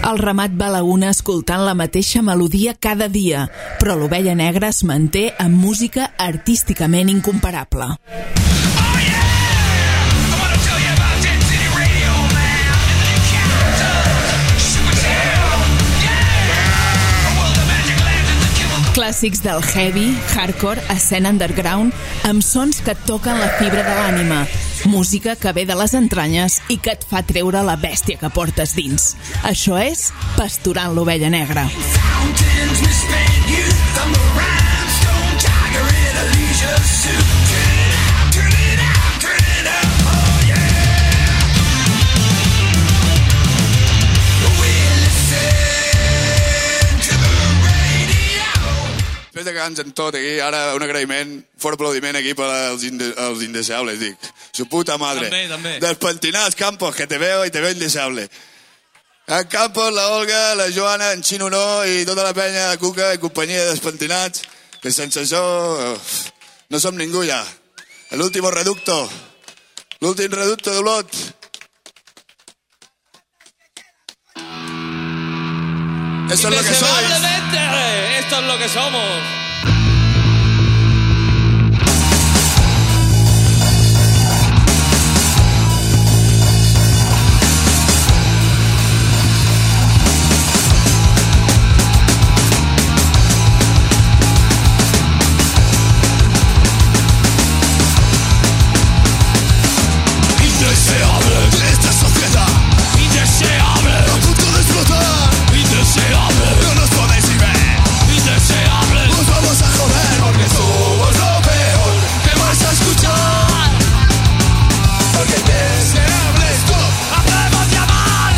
El ramat va a la una escoltant la mateixa melodia cada dia, però l'Ovella Negra es manté amb música artísticament incomparable. Clàssics del heavy, hardcore, escena underground, amb sons que et toquen la fibra de l'ànima. Música que ve de les entranyes i que et fa treure la bèstia que portes dins. Això és Pasturant l'Ovella Negra. Després de quedar-nos en tot aquí, ara un agraïment, fort aplaudiment aquí per als indeseables, dic. Su puta madre. També. Despentinados Campos, que te veo indeseable. En Campos, la Olga, la Joana, en Xino no, i tota la penya de Cuca i companyia de despentinats, que sense això no som ningú ja. L'últim reducto d'Olot. Esto es lo que sois. Esto es lo que somos. Indeseable de esta sociedad. Indeseable. A punto de explotar. Indeseable. No nos podéis ni ver. Indeseable. Nos vamos a joder porque somos lo peor que vas a escuchar. Porque indeseable esto hacemos llamar.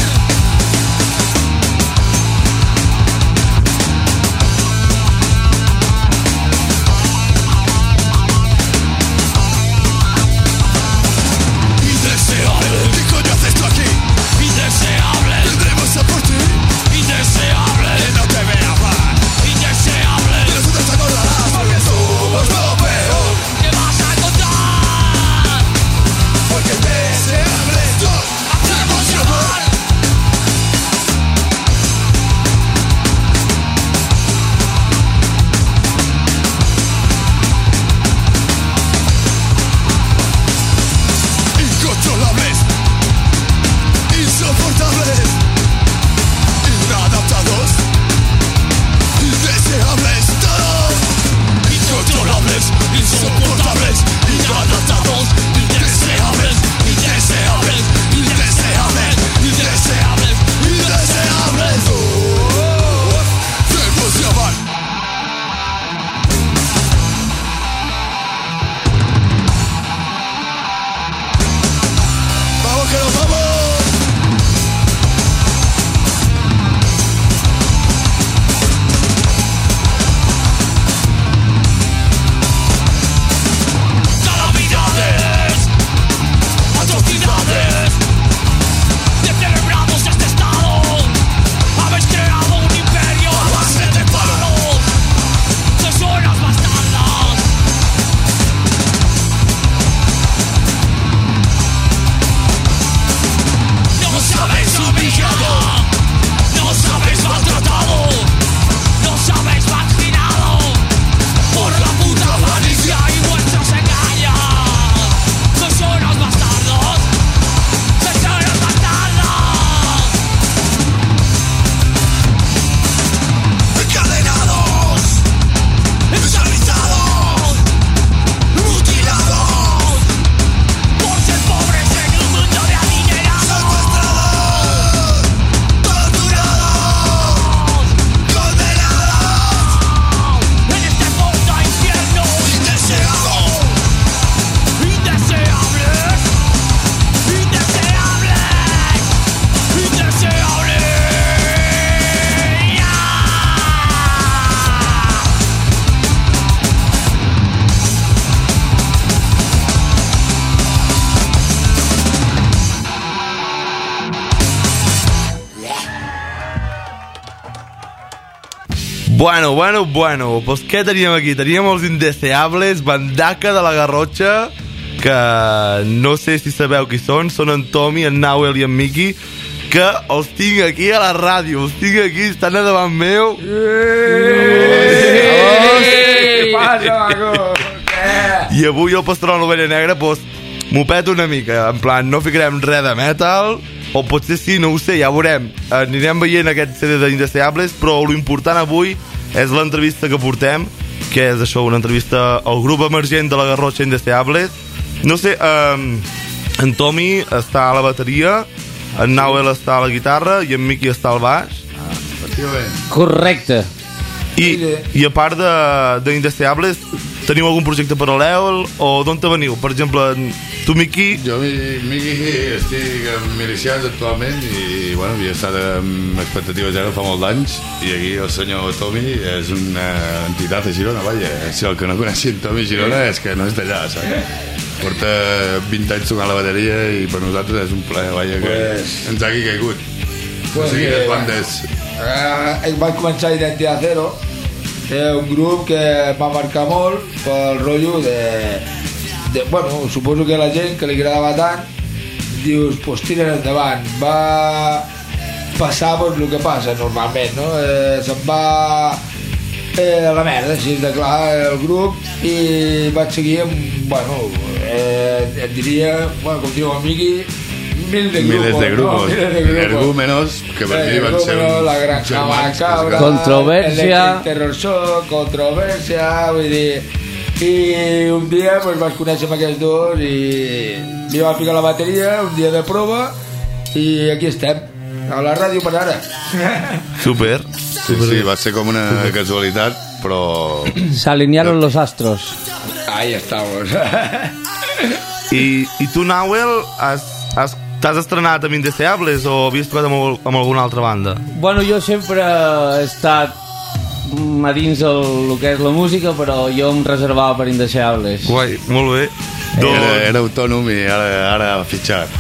Indeseable. ¿Qué coño haces tú aquí? Indeseable. Tendremos a por ti. Indeseable. Que no te vea más. Indeseable. Y nosotros te acordarás porque somos lo peor que vas a encontrar. Porque indeseable esto hacemos llamar. Incontrolables, insoportables, inadaptados, indeseables todos. Incontrolables, insoportables, inadaptados, indeseables, indeseables, indeseables, indeseables, indeseables. Debemos llamar. ¡Vamos que nos vamos! Calamidades, atrocidades, descerebrados este estado. Habéis creado un imperio a base de palos. Personas bastardas. Nos habéis humillado, nos habéis maltratado, nos habéis marginado por la puta malicia y vuestros engaños. Sois unos bastardos, sois unos bastardos. Encadenados, esclavizados, mutilados, por ser pobres en un mundo de adinerados. Torturados, condenados en este mundo infierno. Indeseables, indeseables, indeseables, indeseables. Bueno, pues què teníem aquí? Teníem els Indeseables, bandaca de la Garrotxa, que no sé si sabeu qui són en Tommy, en Nahuel i en Miki, que els tinc aquí a la ràdio, els tinc aquí, estan a davant meu. Què passa, maco? I avui el Pastrol l'Ovella Negra m'ho peto una mica, en plan, no ficarem res de metal, o potser sí, no ho sé, ja veurem. Anirem veient aquest CD d'Indeseables, però l'important avui és l'entrevista que portem, que és això, una entrevista al grup emergent de la Garrotxa Indeseables. No sé, en Tommy està a la bateria, en Nauel està a la guitarra i en Miqui està al baix. Correcte. I a part d'Indeseables, teniu algun projecte paral·lel o d'on te veniu? Per exemple, tu, Miqui... Jo, Miqui, estic amb milicians actualment i, bueno, havia estat amb expectativa zero fa molts anys i aquí el senyor Tommy és una entitat a Girona, vaja. Si el que no coneixi en Tommy Girona és que no és d'allà, saps? Porta 20 anys tocant la bateria i per nosaltres és un plaer, vaja, que ens hagi caigut. No sé quines bandes... Vaig començar a Identidad Zero, un grup que va marcar molt pel rotllo de bueno, suposo que la gent que li agradava tant dius, pues tiren endavant. Va passar pues, el que passa normalment, no? Se'n va a la merda, així de clar, el grup, i vaig seguir amb, bueno, et diria, bueno, com diu el Miqui, miles de grupos, energúmenos, que per mi van ser la Granja Macabra, Controversia, Terror Shock, Controversia, vull dir, i un dia pues, vaig conèixer amb aquests dos i li va ficar la bateria, un dia de prova, i aquí estem, a la ràdio per ara. Super. Sí, va ser com una casualitat, però... Se alinearon los astros. Ahí estamos. I tu, Nauel, t'has estrenat amb Indeseables o havies tocat amb alguna altra banda? Bueno, jo sempre he estat a dins el que és la música, però jo em reservava per Indeseables. Guai, molt bé. Era autònom i ara fitxat.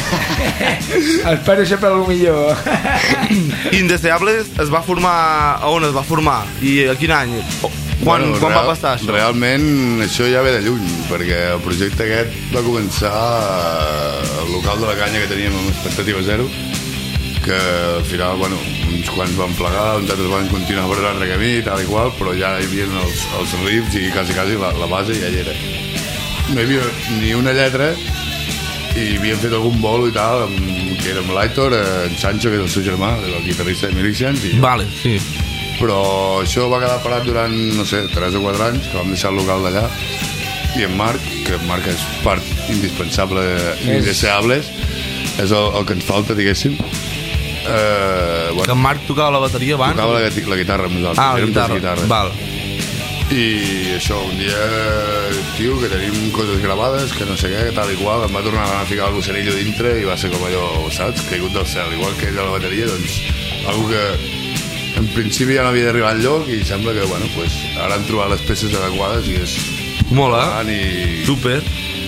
Espero sempre el millor. Indeseables es va formar... A on es va formar? I a quin any? Quan va passar això? Realment això ja ve de lluny, perquè el projecte aquest va començar al local de la Canya que teníem amb expectativa zero, que al final, bueno, uns quants van plegar, uns altres van continuar per l'altre camí, tal i qual, però ja hi havia els riffs i quasi la base ja hi era. No hi havia ni una lletra i havíem fet algun bolo i tal, que era amb l'Aitor, en Sancho, que és el seu germà, el guitarrista de Milicians, i vale, sí. Però això va quedar parat durant, no sé, 3 o 4 anys, que vam deixar el local d'allà, i en Marc, que en Marc és part indispensable d'Indeseables, és el que ens falta, diguéssim. Bueno, que en Marc tocava la bateria abans? Tocava la guitarra amb nosaltres. La guitarra, val. I això, un dia, tio, que tenim coses gravades, que no sé què, tal i qual, em va tornar a ficar el gosserillo dintre i va ser com allò, saps, caigut del cel, igual que ell a la bateria, doncs, algo que en principi ja no havia d'arribar enlloc i sembla que, bueno, pues, ara han trobat les peces adequades i és... Mola, super.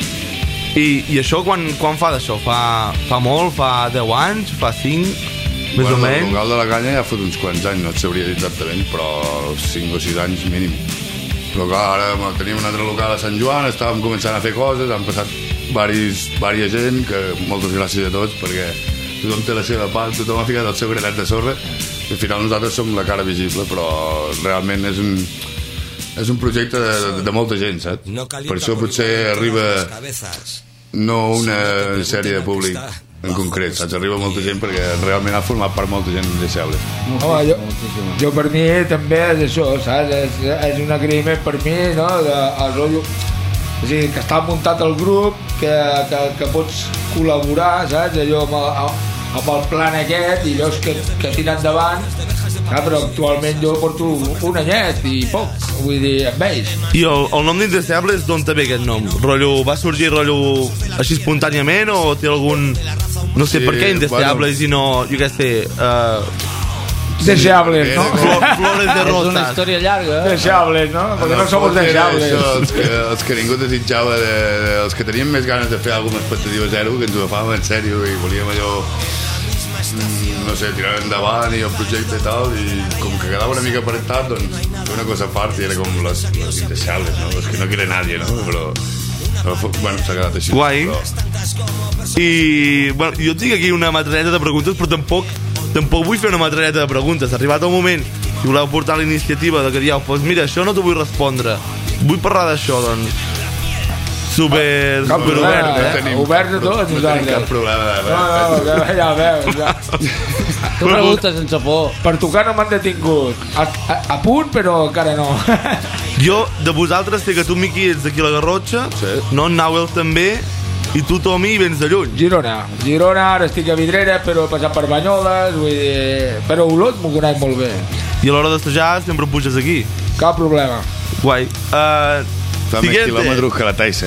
I això, quan fa d'això? Fa molt? Fa 10 anys? Fa 5? Més o menys? El local de la Canya ja ha fot uns quants anys, no et sabria dir exactament, però 5 o 6 anys mínim. Però clar, ara tenim un altre local a Sant Joan, estàvem començant a fer coses, han passat vària gent, que moltes gràcies a tots, perquè tothom té la seva part, tothom ha ficat el seu granet de sorra, i al final nosaltres som la cara visible, però realment és un projecte de molta gent, saps? Per això potser arriba no una sèrie de públic en concret, saps? Arriba molta gent perquè realment ha format part molta gent indeseable. Jo per mi també és això, saps? És un agraïment per mi, no? El rotllo, o sigui, que està muntat el grup, que pots col·laborar, saps? Allò amb el plan aquest i veus que tira endavant, però actualment jo porto un anyet i poc, vull dir, amb ells. I el nom d'Indeseables d'on te ve aquest nom? Va sorgir així espontàniament o té algun... No sé, per què Indeseables i no, jo què sé... Deseables, ¿no? Flores de rosas. És una història llarga. Deseables, ¿no? Porque no somos deseables. Els que ningú desitjava, els que teníem més ganes de fer alguna expectativa zero, que ens ho agafàvem en sèrio i volíem allò, no sé, tirar endavant i el projecte i tal, i com que quedava una mica aparentat, doncs fer una cosa a part i era com les indeseables, no? Les que no quiere nadie, no? Però bueno, s'ha quedat així. Guai. I, bueno, jo tinc aquí una metralleta de preguntes, però tampoc vull fer una metralleta de preguntes. Ha arribat el moment, si voleu portar la iniciativa de que dieu, doncs mira, això no t'ho vull respondre, vull parlar d'això, doncs super obert, obert de tot. No tenim cap problema. No, ja veus, ja. Tu preguntes sense por. Per tocar no m'han detingut. A punt, però encara no. Jo, de vosaltres, sé que tu, Miqui, ets d'aquí a la Garrotxa, Sí. no, en Nauel també, i tu, Tomi, vens de lluny. Girona, ara estic a Vidrera, però he passat per Banyoles, vull dir... Però Olot m'ho conec molt bé. I a l'hora d'assajar sempre puges aquí. Cap problema. Guai. Fa més quilòmetres que la Taissa.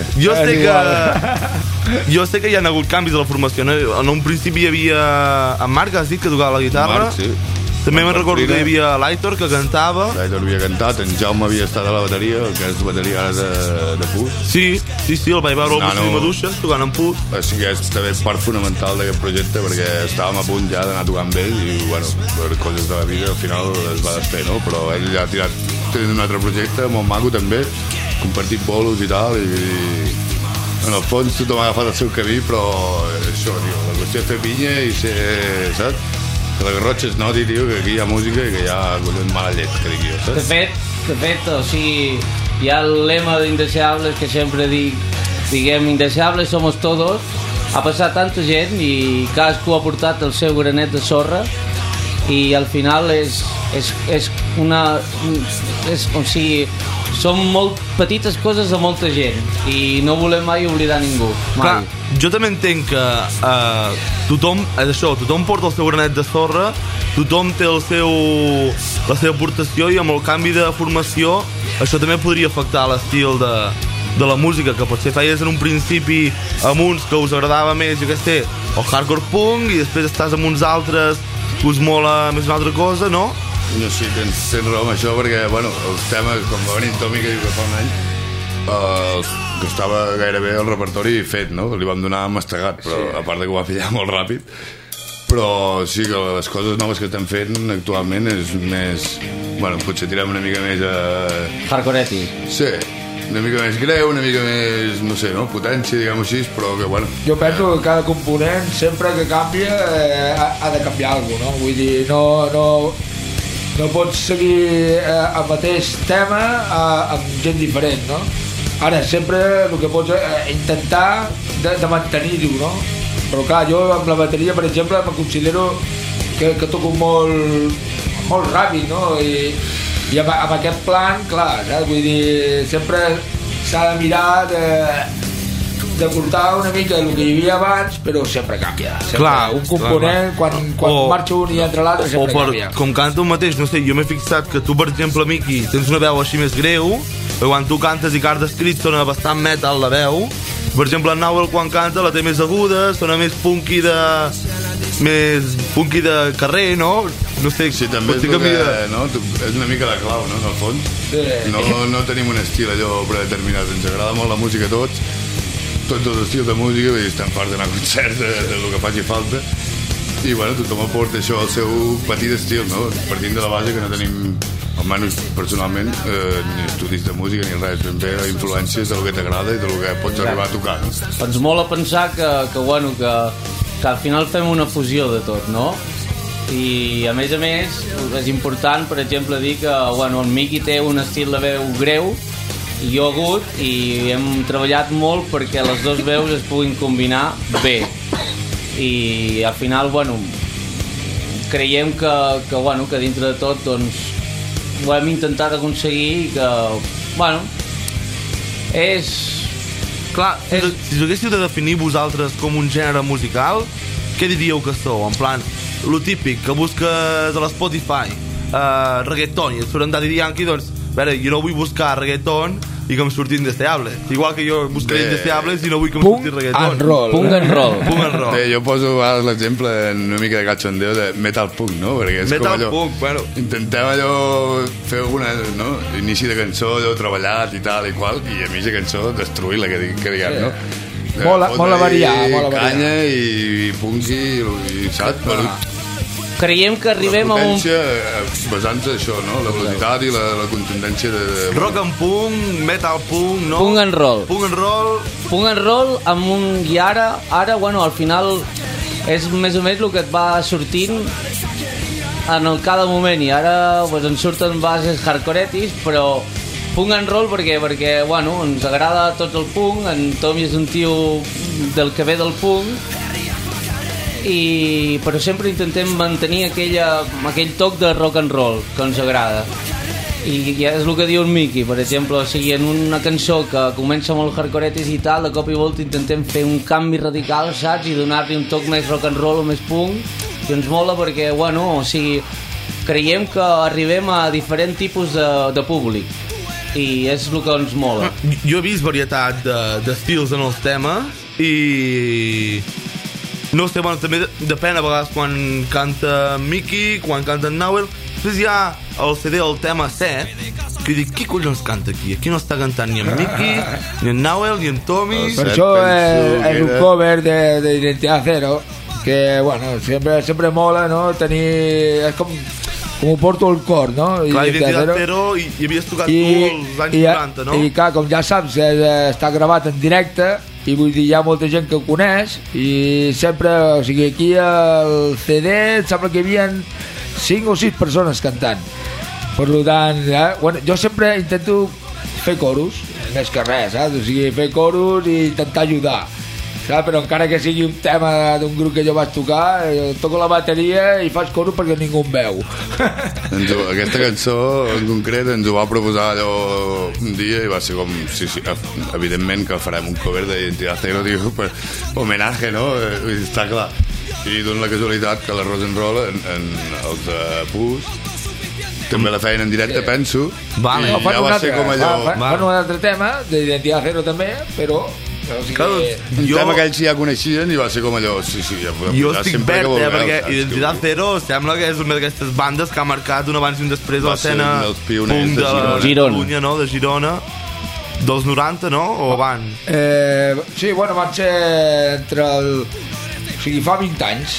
Jo sé que hi ha hagut canvis a la formació, no? En un principi hi havia en Marc, has dit, que tocava la guitarra. Marc, sí. També me'n recordo que hi havia l'Aitor, que cantava. L'Aitor havia cantat, en Jaume havia estat a la bateria, que és bateria ara de Pus. Sí, el vaig veure al Museu de Maduixes tocant en Pus. Així que és també part fonamental d'aquest projecte, perquè estàvem a punt ja d'anar tocant amb ell i, bueno, per coses de la vida al final es va desfer, no? Però ell ja ha tirat un altre projecte molt maco també, compartit bolos i tal, i en el fons tothom ha agafat el seu camí, però això, tio, la qüestió és fer pinya i ser, saps? Que la Garrotxa es noti, tio, que aquí hi ha música i que hi ha mala llet, que dic jo, saps? De fet, o sigui, hi ha el lema d'Indeseables que sempre diguem, Indeseables somos todos. Ha passat tanta gent i cadascú ha portat el seu granet de sorra i al final és o sigui, són molt petites coses de molta gent i no volem mai oblidar ningú, mai. Clar, jo també entenc que tothom porta el seu granet de sorra, tothom té la seva aportació, i amb el canvi de formació això també podria afectar l'estil de la música, que potser feies en un principi amb uns que us agradava més, jo què sé, el hardcore punk, i després estàs amb uns altres que us mola més una altra cosa, no? No, sí, tens raó amb això, perquè, bueno, els temes, com va venir en Tomi, que diu que fa un any, que estava gairebé el repertori fet, no? Li vam donar mastegat, però sí. A part de que ho va pillar molt ràpid. Però sí que les coses noves que estem fent actualment és més... Bueno, potser tirem una mica més a... Hardcoreti. Sí, una mica més greu, una mica més, no sé, no? Potència, diguem-ho així, però que, bueno... Jo penso que cada component, sempre que canvia, ha de canviar alguna cosa, no? Vull dir, no pots seguir el mateix tema amb gent diferent, no? Ara, sempre el que pots intentar de mantenir-ho, no? Però clar, jo amb la bateria, per exemple, me considero que toco molt ràpid, no? I amb aquest plan, clar, saps? Vull dir, sempre s'ha de mirar de portar una mica el que hi havia abans, però sempre canvia. Sempre. Clar, un component, clar. Quan marxa un i entra l'altre, sempre canvia. Com canta un mateix, no sé, jo m'he fixat que tu, per exemple, Miqui, tens una veu així més greu, però quan tu cantes i Cards Escrits sona bastant metal la veu. Per exemple, en Nauel, quan canta, la té més aguda, sona més punky de carrer, no? No sé, sí, també és, no? És una mica la clau, no? En el fons. Sí. No tenim un estil allò predeterminat, ens agrada molt la música a tots els estils de música, i estem farts d'anar a concerts del que faci falta, i bueno, tothom aporta això al seu petit estil, no? Partint de la base que no tenim, almenys personalment, ni estudis de música ni res, ben bé influències del que t'agrada i del que pots arribar a tocar, no? Ens mola pensar que al final fem una fusió de tot, no? I a més és important, per exemple, dir que el Miqui té un estil de veu greu i jo agut, i hem treballat molt perquè les dues veus es puguin combinar bé, i al final creiem que dintre de tot doncs ho hem intentat aconseguir, i que és... Clar, si haguéssiu de definir vosaltres com un gènere musical, què diríeu que sou? En plan, lo típic que busques a l'Spotify, reggaeton, i et surt en Daddy Yankee, doncs, a veure, jo no vull buscar reggaeton i que em surti Indeseables. Igual que jo buscaré Indeseables i no vull que em surti reggaeton. Punk and roll. Bé, jo poso l'exemple una mica de cachondeo de metal punk, no? Perquè és metal com allò, punk, bueno. Intentem allò fer alguna, no? Inici de cançó, allò treballat i tal i qual, i a mi la cançó destruir-la, que diguem, no? Molt a variar, canya i punky, i saps? creiem que arribem a un... basant-se això, no? La velocitat i la contundència de... Rock and punk, metal punk, no? Punk and roll. Punk and roll. Punk and roll amb un... I ara, bueno, al final és més o menys el que et va sortint en cada moment, i ara pues, ens surten bases hardcoretis, però punk and roll perquè bueno, ens agrada tot el punk, en Tommy és un tio del que ve del punk, però sempre intentem mantenir aquell toc de rock and roll que ens agrada, i ja és el que diu el Miqui, per exemple, o sigui, en una cançó que comença molt hardcoretis i tal, de cop i volta intentem fer un canvi radical, saps, i donar-li un toc més rock and roll o més punk, i ens mola perquè, bueno, o sigui, creiem que arribem a diferents tipus de públic, i és el que ens mola. Jo he vist varietat d'estils en els temes, i no sé, bueno, també depèn a vegades quan canta Miqui, quan canta en Nawel. Després hi ha el CD, el tema 7, que dic, qui collons canta aquí? Aquí no està cantant ni en Miqui, ni en Nawel, ni en Tommy. Per això és un cover d'Identitat Zero, que, bueno, sempre mola, no? Tenir... És com ho porto al cor, no? Clar, Identitat Zero, i havies tocat tu els anys 90, no? I clar, com ja saps, està gravat en directe, i vull dir, hi ha molta gent que ho coneix, i sempre, o sigui, aquí al CD em sembla que hi havia 5 o 6 persones cantant. Per tant, bueno, jo sempre intento fer coros, més que res, saps? O sigui, fer coros i intentar ajudar, saps? Però encara que sigui un tema d'un grup que jo vaig tocar, toco la bateria i faig coro perquè ningú em veu. Aquesta cançó en concret ens ho va proposar allò un dia i va ser com, sí, evidentment que farem un cover d'Identitat Zero, tio, per homenatge, no? Està clar. I dona la casualitat que la Rock'n'Roll els de Pus també la feien en directe, penso, vale. I ja va ser com allò... Fan un altre tema d'Identitat Zero també, però... O sigui, un tema que ells ja coneixien i va ser com allò, sí, ja podem jo estic verd, perquè saps? Identitat Zero sembla que és una d'aquestes bandes que ha marcat un abans i un després a l'escena punk de Catalunya, no? De Girona, dels 90, no? O abans? Sí, bueno, van ser entre el... O sigui, fa 20 anys,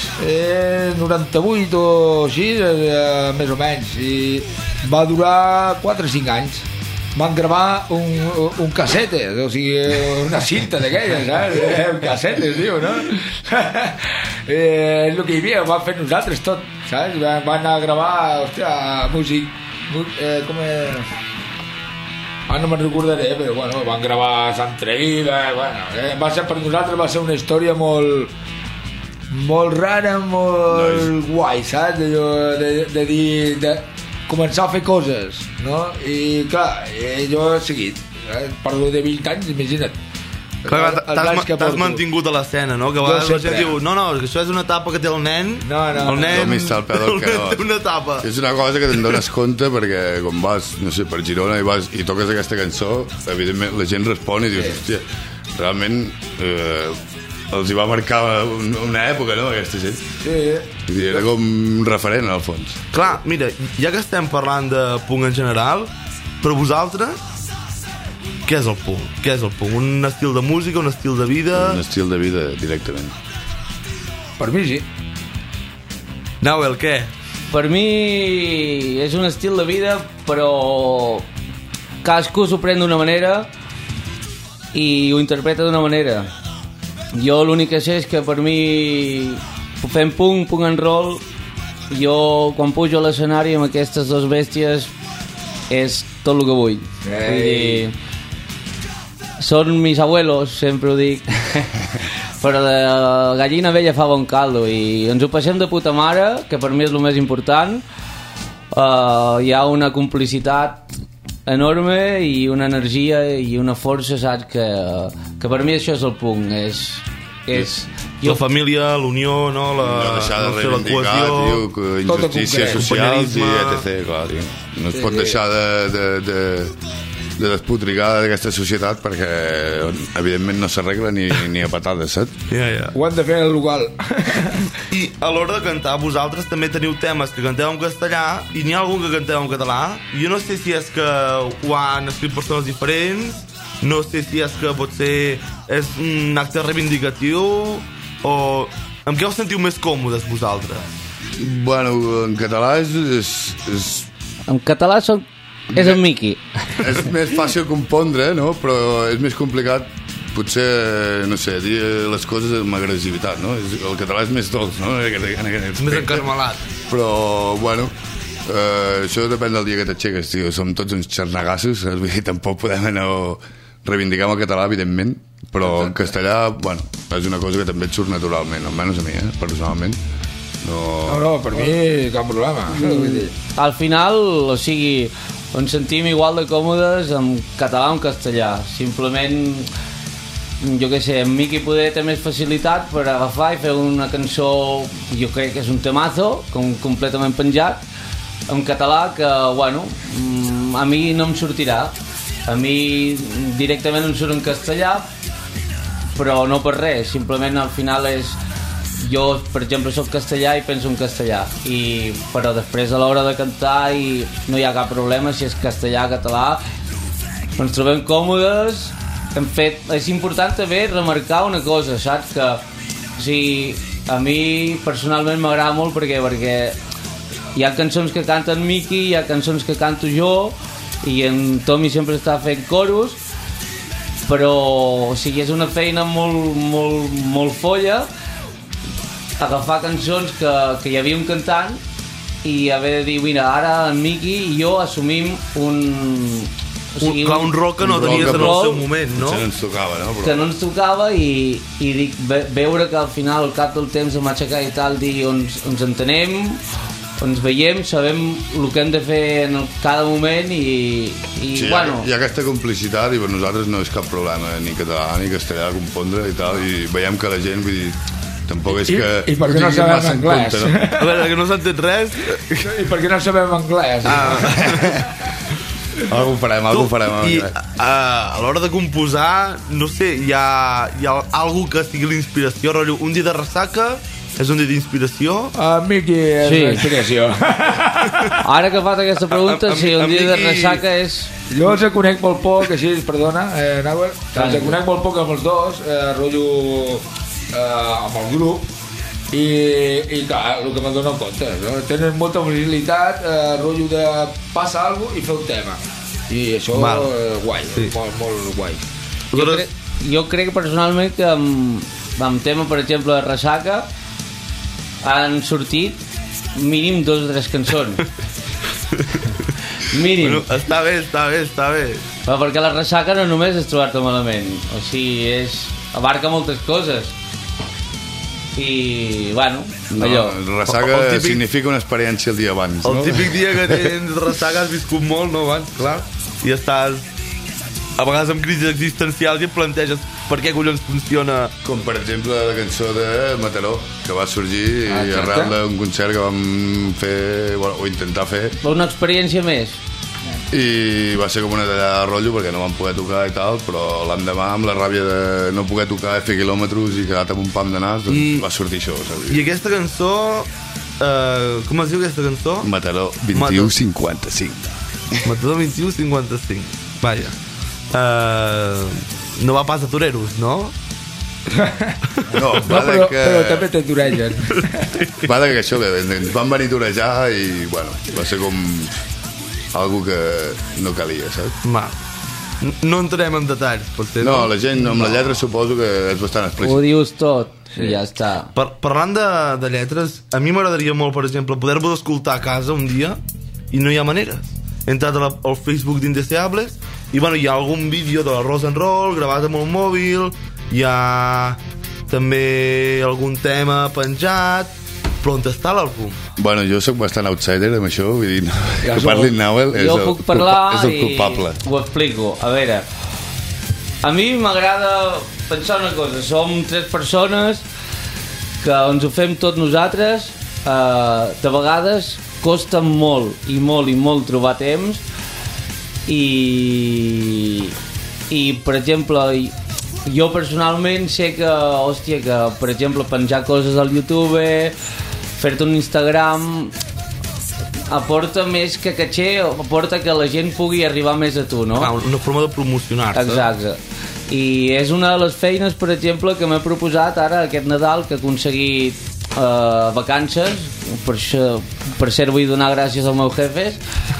98 o així, més o menys, i va durar 4 o 5 anys. Van gravar un casete, o sigui, una cinta d'aquelles, saps? Un casete, es diu, no? És el que hi havia, ho vam fer nosaltres tot, saps? Van anar a gravar, hòstia, músic... com és... no me'n recordaré, però bueno, van gravar Sant Traïda, bueno, va ser per nosaltres, va ser una història molt rara, molt guai, saps? De dir... començar a fer coses, no? I clar, jo he seguit, parlo de 20 anys, imagina't. Clar, t'has mantingut a l'escena, no? Que a vegades la gent diu, no, que això és una etapa que té el nen. El nen té una etapa. És una cosa que te'n dones compte perquè quan vas, no sé, per Girona i toques aquesta cançó, evidentment la gent respon i dius, hòstia, realment els hi va marcar una època, no, aquesta gent? Sí. Era com un referent, al fons. Clar, mira, ja que estem parlant de punk en general, per vosaltres, què és el punk? Què és el punk? Un estil de música, un estil de vida? Un estil de vida, directament. Per mi, sí. Nawel, què? Per mi és un estil de vida, però cadascú s'ho pren d'una manera i ho interpreta d'una manera. Jo l'únic que sé és que per mi fem punk and roll, jo quan pujo a l'escenari amb aquestes dues bèsties és tot el que vull. Vull dir, són mis abuelos, sempre ho dic, però de gallina vella fa bon caldo i ens ho passem de puta mare, que per mi és el més important. Hi ha una complicitat enorme i una energia i una força, saps, que per mi això és el punk, és la família, l'unió, no? No deixar de reivindicar, tio, injustícies socials i etc. Clar, tio. No es pot deixar de despotricar d'aquesta societat perquè evidentment no s'arregla ni a patades, saps? Ho han de fer al local. I a l'hora de cantar, vosaltres també teniu temes que canteu en castellà i n'hi ha algun que canteu en català. Jo no sé si és que ho han escrit persones diferents, no sé si és que potser és un acte reivindicatiu o amb què us sentiu més còmodes vosaltres? Bueno, en català és En català és en Miqui. és més fàcil compondre, no? Però és més complicat potser, no sé, dir les coses amb agressivitat, no? El català és més dolç, no? És més encarmelat. Però, bueno, això depèn del dia que t'aixeques, tio. Som tots uns xarnegassos, vull dir, tampoc podem anar a reivindicar el català, evidentment, però en castellà, bueno, és una cosa que també et surt naturalment, almenys a mi, personalment. No, per mi cap problema. Al final, o sigui, ens sentim igual de còmodes en català o en castellà. Simplement, jo què sé, en Miqui poder té més facilitat per agafar i fer una cançó, jo crec que és un temazo, completament penjat, en català, que, bueno, a mi no em sortirà. A mi directament em surt en castellà, però no per res, simplement al final és... Jo, per exemple, soc castellà i penso en castellà, però després a l'hora de cantar no hi ha cap problema si és castellà, català, ens trobem còmodes. És important també remarcar una cosa, saps? Que, o sigui, a mi personalment m'agrada molt perquè hi ha cançons que canta en Miqui, hi ha cançons que canto jo, i en Tommy sempre està fent coros, però, o sigui, és una feina molt folla agafar cançons que hi havia un cantant i haver de dir, mira, ara en Miqui i jo assumim un rol que no tenies en el seu moment, no? Que no ens tocava, no? Que no ens tocava i dic, veure que al final al cap del temps em va aixecar i tal, dir, ens entenem, ens veiem, sabem el que hem de fer en cada moment i sí, bueno... Hi ha aquesta complicitat i per nosaltres no és cap problema ni català ni castellà compondre i tal, i veiem que la gent, vull dir, tampoc és que... I per què no sabem anglès? Compte, no? A veure, que no s'ha entès res. I per què no sabem anglès? Algú farem. I a l'hora de composar, no sé, hi ha algú que sigui l'inspiració, rotllo, un dia de ressaca és un dia d'inspiració? Miqui és Sí. l'inspiració. Ara que fas aquesta pregunta, sí, un dia de ressaca és... Jo els conec molt poc, així, perdona, Nauer, els conec molt poc amb els dos, rotllo amb el grup, i clar, el que me'n dono compte, no? Tenen molta facilitat, rotllo de passa alguna cosa i fer un tema, i això guai, sí. molt guai. Jo crec personalment que amb tema, per exemple, de ressaca han sortit mínim 2 o 3 cançons. Mínim. Bueno, està bé. Però perquè la ressaca no només és trobar-te malament, o sigui, abarca moltes coses. I, bueno, allò. Ressaca El típic... significa una experiència el dia abans, no? El típic dia que tens ressaca has viscut molt, no, abans, clar, i estàs a vegades amb crisis existencials i et planteges per què collons funciona. Com per exemple la cançó de Mataró, que va sorgir arrel d'un concert que vam fer, bueno, o intentar fer, Una experiència més. i va ser com una tallada de rotllo perquè no vam poder tocar i tal, però l'endemà amb la ràbia de no poder tocar, fer quilòmetres i quedar-te amb un pam de nas, doncs va sortir això, saps? I aquesta cançó, com es diu aquesta cançó? Mataró 2155. Mataró 2155, vaja. No va pas a toreros, no? No, va de que... però també te toregen. Va de que això bé, ens van venir a torejar i, bueno, va ser com algo que no calia, saps? No entrarem en detalls, potser. No, la gent amb la lletra suposo que és bastant Ho explícit. dius tot, i ja està. Parlant de lletres, a mi m'agradaria molt, per exemple, poder-vos escoltar a casa un dia i no hi ha maneres. He entrat al Facebook d'Indeseables i, bueno, hi ha algun vídeo de la Rose and Roll gravat amb el mòbil, hi ha també algun tema penjat, però on està l'àlbum? Bueno, jo sóc bastant outsider amb això, vull dir, Ja que som- parli Nauel és Jo el, puc parlar és el culpable. i ho explico. A veure, a mi m'agrada pensar una cosa. Som 3 persones que ens ho fem tot nosaltres. De vegades costa molt i molt trobar temps i per exemple, jo personalment sé que, hòstia, que per exemple penjar coses al YouTube, fer-te un Instagram aporta més que caché, aporta que la gent pugui arribar més a tu, no? Una forma de promocionar-se. Exacte. I és una de les feines, per exemple, que m'he proposat ara aquest Nadal, que he aconseguit vacances, per cert vull donar gràcies als meus jefes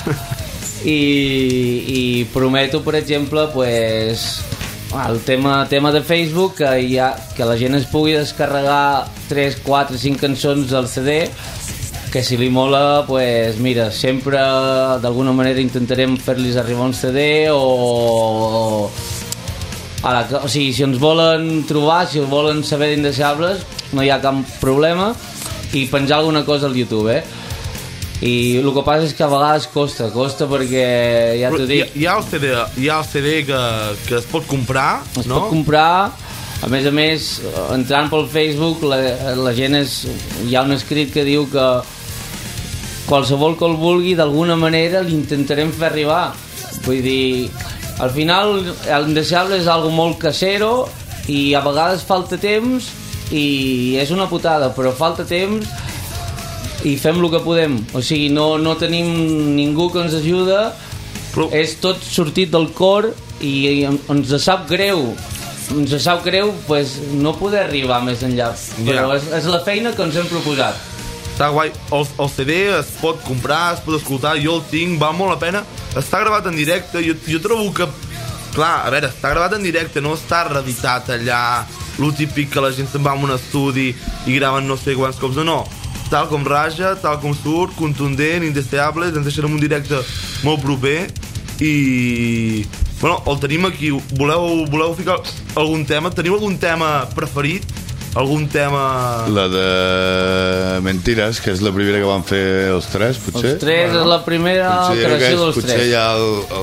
i prometo, per exemple, pues, el tema de Facebook, que la gent es pugui descarregar 3, 4, 5 cançons del CD, que si li mola, pues mira, sempre d'alguna manera intentarem fer-los arribar un CD o sigui, si ens volen trobar, si volen saber d'Indeseables, no hi ha cap problema, i penjar alguna cosa al YouTube, i el que passa és que a vegades costa perquè ja t'ho dic, hi ha el CD que es pot comprar, es pot comprar. A més, entrant pel Facebook, la gent hi ha un escrit que diu que qualsevol que el vulgui, d'alguna manera l'intentarem fer arribar. Vull dir, al final l'Indeseable és algo molt casero i a vegades falta temps i és una putada, però falta temps i fem el que podem. O sigui, no tenim ningú que ens ajuda, però és tot sortit del cor i ens sap greu pues, no poder arribar més enllà, però és la feina que ens hem proposat. Està guai, el CD es pot comprar, es pot escoltar, jo el tinc, val molt la pena. Està gravat en directe, jo trobo que, clar, a veure, està gravat en directe, no està reeditat allà, lo típic que la gent se'n va a un estudi i graven no sé quants cops, no, tal com raja, tal com surt, contundent, Indeseables, ens deixarem un directe molt proper i... Bueno, el tenim aquí, voleu ficar algun tema? Teniu algun tema preferit? Algun tema... La de Mentiras, que és la primera que van fer els tres, potser? Els tres és la primera creació dels tres. Potser ja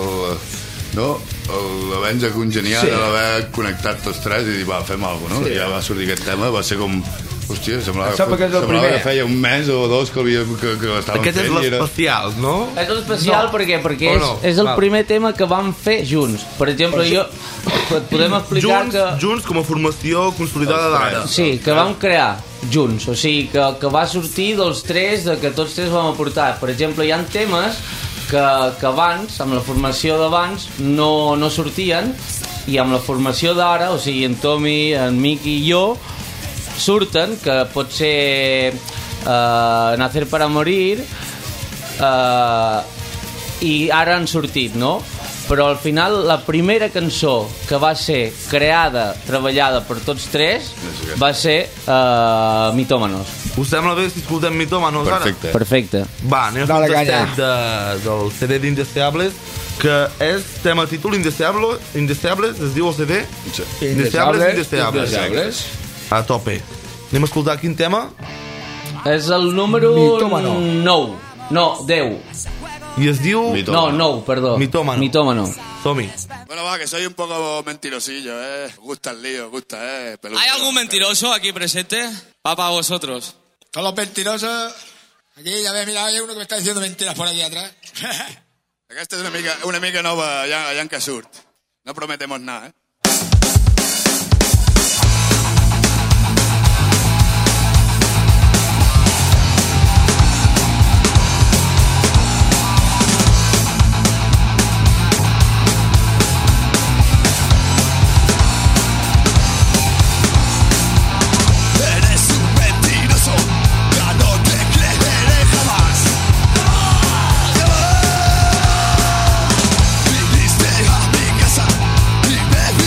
l'avenç a congeniar, d'haver connectat tots tres i dir, va, fem alguna cosa, no? Ja va sortir aquest tema, va ser com... Hòstia, semblava que feia un mes o dos que l'estàvem fent. Aquest és l'especial, no? És l'especial perquè és el primer tema que vam fer junts. Per exemple, et podem explicar que... Junts com a formació consolidada d'ara. Sí, que vam crear junts. O sigui, que va sortir dels tres, que tots tres vam aportar. Per exemple, hi ha temes que abans, amb la formació d'abans, no sortien, i amb la formació d'ara, o sigui, en Tommy, en Miqui i jo, surten, que pot ser Nacer para morir, i ara han sortit, no? Però al final la primera cançó que va ser creada, treballada per tots tres, va ser Mitómanos. Us sembla bé si escoltem Mitómanos ara? Perfecte. Va, anem a escoltar del CD d'Indeseables, que és tema títol Indeseables, es diu el CD? Indeseables. A tope. Anem a escoltar quin tema? És el número 9. No, 10. Y es diu... perdón. Mitómano. Tommy. Bueno, va, que soy un poco mentirosillo, Gusta el lío, peludo. ¿Hay algún mentiroso aquí presente? Va para vosotros. Todos los mentirosos... Aquí, ya ves, mira, hay uno que me está diciendo mentiras por aquí atrás. Aquesta és una mica nova allà en què surt. No prometemos nada, Viniste a mi casa y me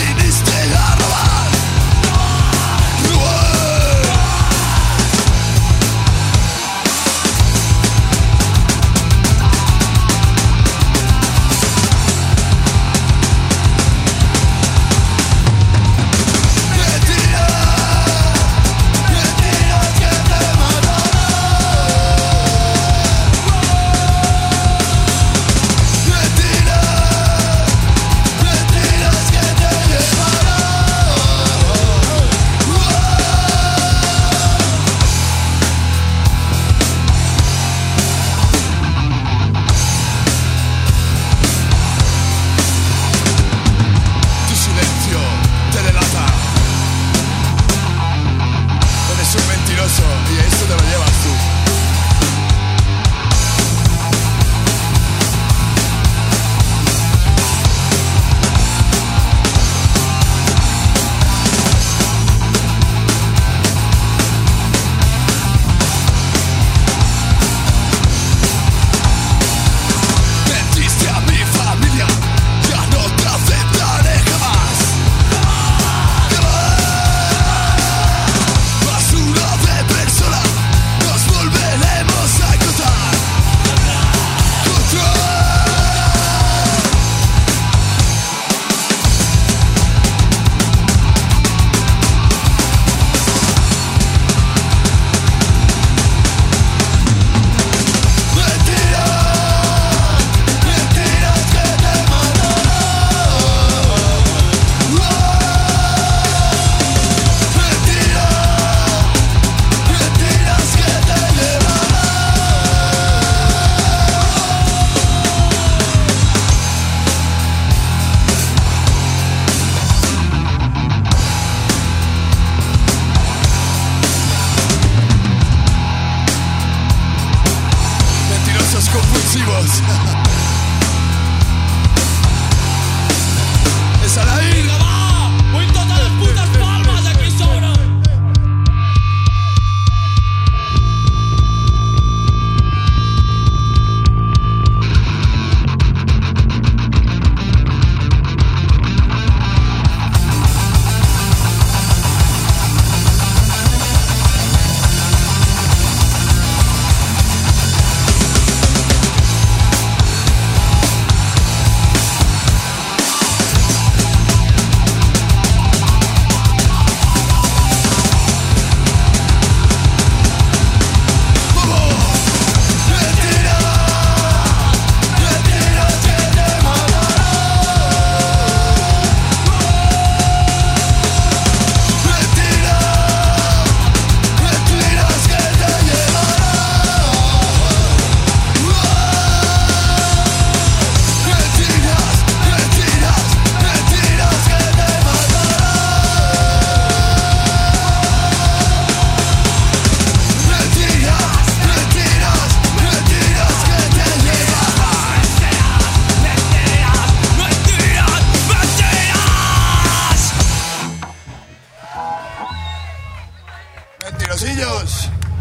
Casillos!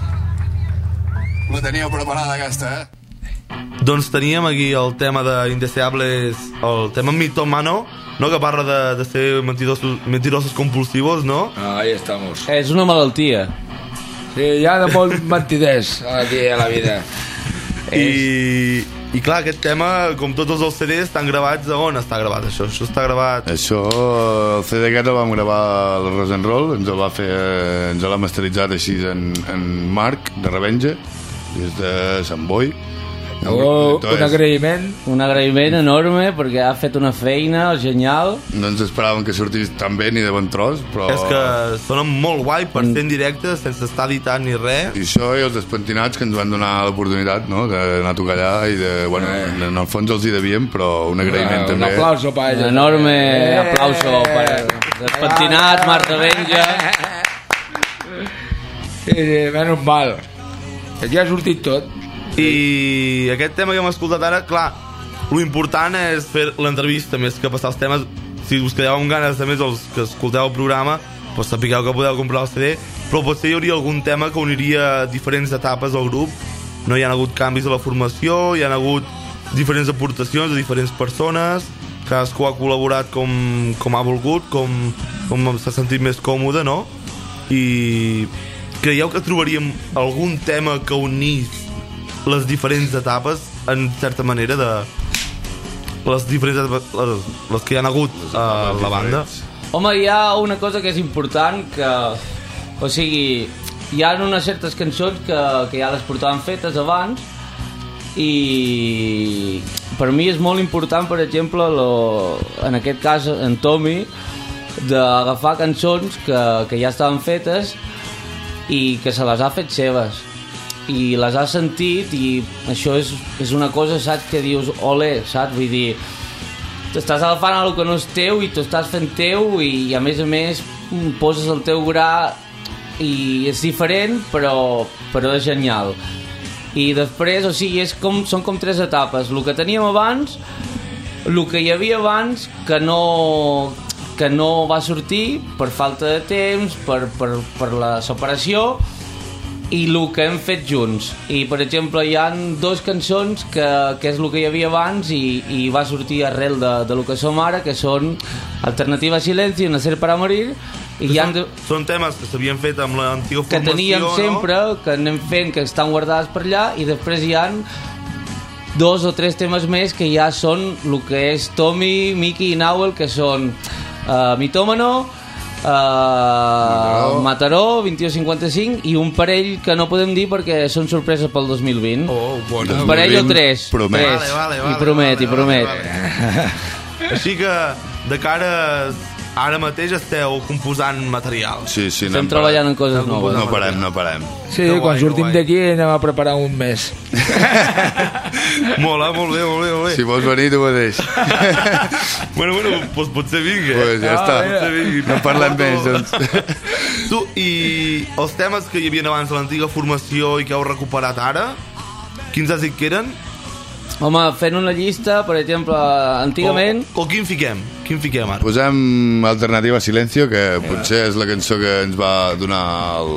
La teníeu preparada, aquesta, Doncs teníem aquí el tema d'Indeseables, el tema mitomano, no? Que parla de ser mentirosos compulsivos, no? Ahí estamos. És una malaltia. Sí, hi ha de molt mentiders aquí a la vida. I clar, aquest tema, com tots els CDs, estan gravats a on està gravat això? Això està gravat... Això, el CD aquest el vam gravar al Rock and Roll, ens l'ha masteritzat així en Marc, de Revenja, des de Sant Boi. Un agraïment. Un agraïment enorme perquè ha fet una feina genial. No ens esperàvem que sortís tan bé ni de bon tros, però... És que sonen molt guai per ser en directe, sense estar editant ni res. I això i els despentinats que ens van donar l'oportunitat, no?, d'anar a tocar allà i de... Bueno, en el fons els hi devíem, però un agraïment també. Un aplauso per ells. Un enorme aplauso per despentinats, Marta Benja. Sí, menys mal. Aquí ha sortit tot. I aquest tema que hem escoltat ara, clar, lo important és fer l'entrevista més que passar els temes. Si us quedeu amb ganes, a més, els que escolteu el programa, doncs sapigueu que podeu comprar el CD, però potser hi hauria algun tema que uniria diferents etapes al grup. No hi ha hagut canvis a la formació, hi ha hagut diferents aportacions de diferents persones, cadascú ha col·laborat com ha volgut, com s'ha sentit més còmode, no? I creieu que trobaríem algun tema que unís les diferents etapes, en certa manera, de les diferents etapes, les que hi ha hagut a la banda? Home, hi ha una cosa que és important, que, o sigui, hi ha unes certes cançons que ja les portaven fetes abans, i per mi és molt important, per exemple, en aquest cas en Tommy, d'agafar cançons que ja estaven fetes i que se les ha fet seves i les has sentit, i això és una cosa, saps, que dius ole, saps, vull dir, t'estàs agafant el que no és teu i t'ho estàs fent teu, i a més poses el teu gra i és diferent, però és genial. I després, o sigui, són com tres etapes. El que teníem abans, el que hi havia abans que no va sortir per falta de temps, per la separació, i el que hem fet junts. I per exemple hi ha dues cançons que és el que hi havia abans i va sortir arrel de lo que som ara, que són Alternativa Silenci i Nacer para Morir, i són temes que s'havien fet amb l'antiga formació, que teníem sempre, no? Que anem fent, que estan guardades per allà, i després hi ha 2 o 3 temes més que ja són el que és Tommy, Miki i Nahuel, que són Mitómano, Mataró, 2155, i un parell que no podem dir perquè són sorpreses pel 2020. Un parell o 3. Promet. I promet. Així que de cara ara mateix esteu composant material. Sí, estem treballant en coses noves. No parem. Sí, quan sortim d'aquí anem a preparar un mes. Molt bé. Si vols venir, tu mateix. Bueno, doncs potser vingui. Pues ja està. No parlem més, doncs. Tu, i els temes que hi havia abans de l'antiga formació i que heu recuperat ara, quins has dit que eren? Home, fent una llista, per exemple, antigament... O quin fiquem ara? Posem Alternativa Silencio, que potser és la cançó que ens va donar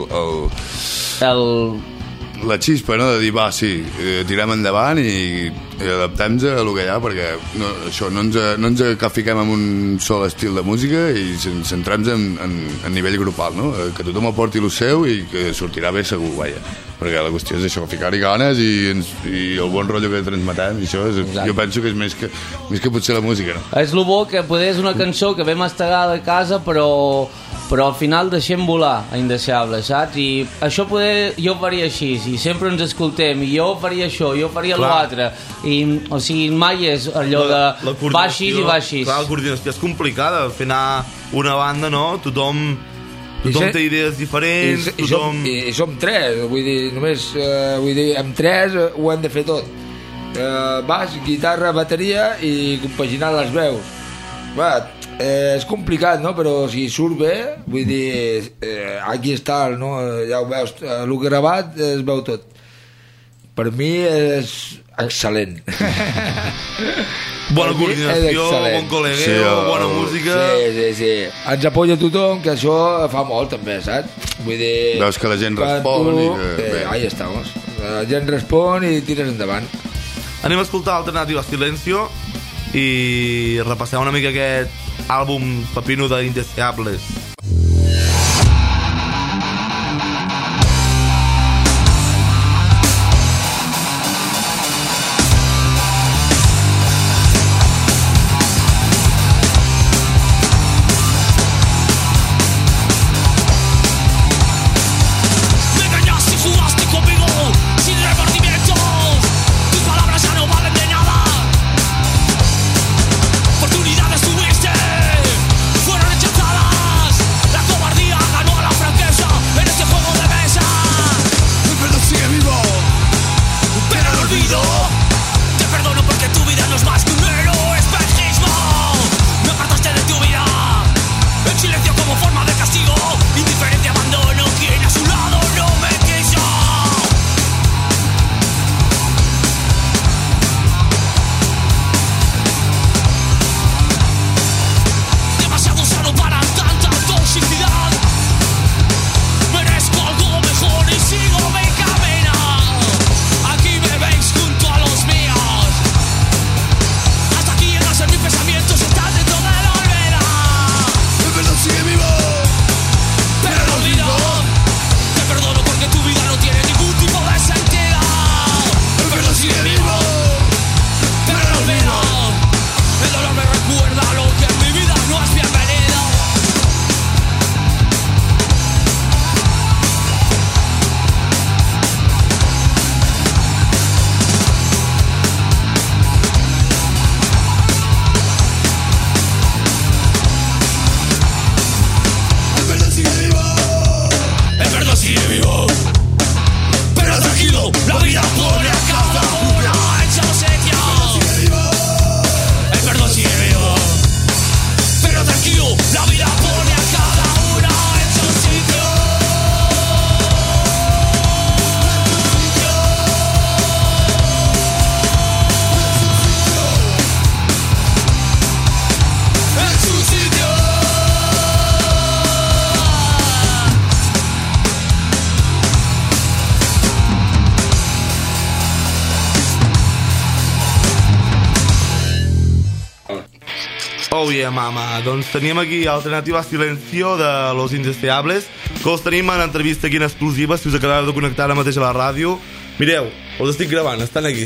la xispa, no?, de dir, va, sí, tirem endavant i adaptem-nos a el que hi ha, perquè no ens fiquem en un sol estil de música i centrem-nos en nivell grupal, no?, que tothom aporti el seu i que sortirà bé segur, vaja, perquè la qüestió és això, ficar-hi ganes i el bon rotllo que transmetem, i això jo penso que és més que potser la música, no? És el bo que poder és una cançó que ve mastegada a casa, però al final deixem volar a Indeseable, saps? I això jo ho faria així, i sempre ens escoltem, i jo faria això, jo faria l'altre, i o sigui, mai és allò de va així i va així. Clar, la coordinació és complicada, fer anar una banda, no? Tothom té idees diferents, I som 3, vull dir, només amb 3 ho hem de fer tot. Baix, guitarra, bateria i compaginar les veus. És complicat, no? Però si surt bé, vull dir, aquí està, no? Ja ho veus, el gravat es veu tot. per mi és excel·lent. Bona coordinació, bon col·legueo, bona música. Sí. Ens apoya tothom, que això fa molt també, saps? Vull dir... Veus que la gent respon i que... Ahí estamos. La gent respon i tires endavant. Anem a escoltar Alternativa Silencio i repassem una mica aquest àlbum Pepino de Indeseables. Fueron rechazadas. La cobardía ganó a la franqueza en este juego de mesa. El perdón sigue vivo, pero el olvido. Te perdono porque tu vida no es más que un mero espejismo. Me apartaste de tu vida, el silencio como forma de castigo. Indiferencia, abandono, quien a su lado no me quiso. Demasiado sano para tanta toxicidad. Merezco algo mejor y sigo mi camino. Aquí me veis junto a los míos. Hasta aquí llegan a ser mis pensamientos, están dentro de la olvida. El perdón sigue vivo, pero el olvido. Te perdono porque tu vida no tiene ningún tipo de sentido. El perdón sigue vivo, pero el olvido. El dolor me recuerda lo que en mi vida no es bienvenido. El perdón sigue vivo, el perdón sigue vivo. Pero tranquilo, la vida pone a cada una en su sitio. El perdón sigue vivo, pero tranquilo, la vida pone a cada una en su sitio. En su sitio. Oh yeah, mama. Doncs teníem aquí Alternativa Silencio de Los Indeseables, que els tenim en entrevista aquí en exclusiva, si us acabeu de connectar ara mateix a la ràdio. Mireu, els estic gravant, estan aquí.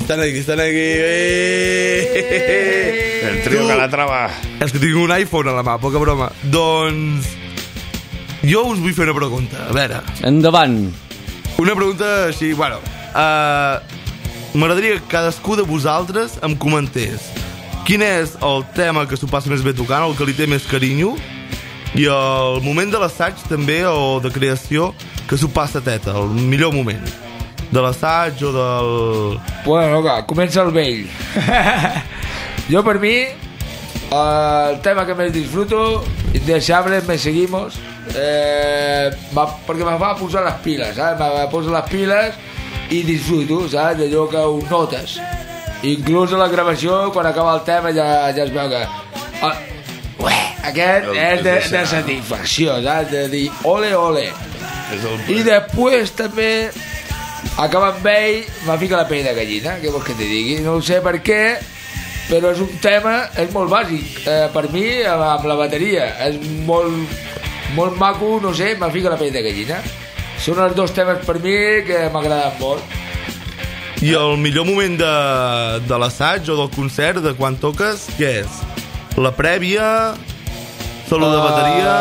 El trio que la trava. És que tinc un iPhone a la mà, poca broma. Doncs jo us vull fer una pregunta, a veure. Endavant. Una pregunta així, bueno, m'agradaria que cadascú de vosaltres em comentés quin és el tema que s'ho passa més bé tocant, el que li té més carinyo, i el moment de l'assaig també, o de creació, que s'ho passa teta, el millor moment de l'assaig o del... Bueno, va, comença el vell. Jo, per mi, el tema que més disfruto, Indeseables, me seguimos, perquè me va posar les piles, ¿sabes? Me posa les piles i disfruto, ¿sabes? D'allò que ho notes. Inclús a la gravació, quan acaba el tema, ja es veu que... aquest és de satisfacció, saps? De dir, ole, ole. I després també, acaba amb ell, me fica la pell de gallina, què vols que te digui? No sé per què, però és un tema, és molt bàsic. Per mi, amb la bateria, és molt maco, no sé, me fica la pell de gallina. Són els dos temes per mi que m'agraden molt. I el millor moment de l'assaig o del concert, de quan toques, què és? La prèvia? Solo de bateria?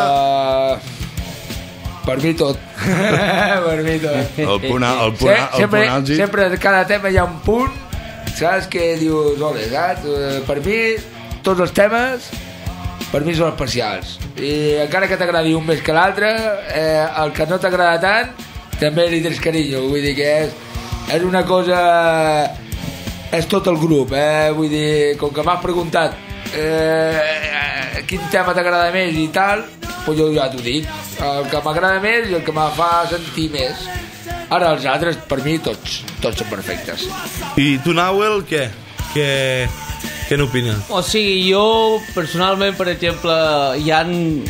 Per mi tot. Per mi tot. El punt àlgid. Sempre a cada tema hi ha un punt, saps, que dius, ole, saps? Per mi, tots els temes, per mi són especials. I encara que t'agradi un més que l'altre, el que no t'agrada tant, també li tens carinyo. Vull dir que és una cosa... És tot el grup, vull dir, com que m'has preguntat quin tema t'agrada més i tal, doncs jo ja t'ho dic. el que m'agrada més i el que me fa sentir més. Ara els altres, per mi, tots són perfectes. I tu, Nahuel, què? Què n'opines? O sigui, jo personalment, per exemple, hi ha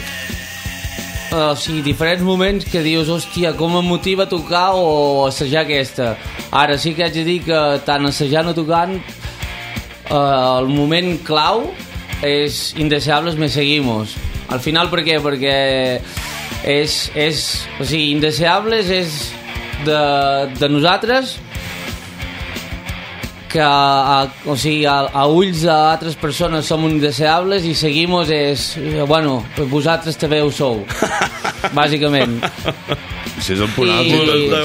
diferents moments que dius, hòstia, com em motiva a tocar o assajar aquesta. Ara sí que haig de dir que tant assajant o tocant, el moment clau és Indeseables me seguimos. Al final, per què? Perquè o sigui, Indeseables és de nosaltres que o sigui, a ulls d'altres persones som indeseables i seguimos és, bueno, vosaltres també ho sou, bàsicament. Si és el punt alt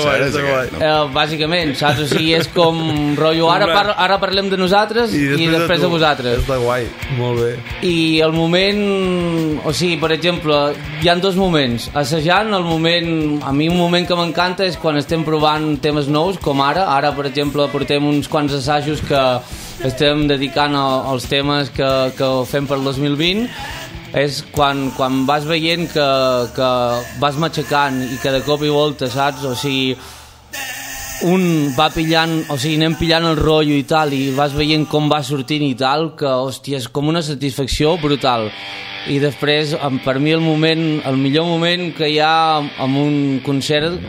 bàsicament, saps? O sigui, és com rotllo, ara parlem de nosaltres i després de vosaltres. Està guai, molt bé. I el moment, o sigui, per exemple, hi ha dos moments. Assajant, el moment, a mi un moment que m'encanta és quan estem provant temes nous, com ara, per exemple, portem uns quants assajos que estem dedicant als temes que fem per 2020. És quan vas veient que vas matxacant i que de cop i volta, saps? O sigui, un va pillant, o sigui, anem pillant el rotllo i tal, i vas veient com va sortint i tal, que, hòstia, és com una satisfacció brutal. I després, per mi, el millor moment que hi ha en un concert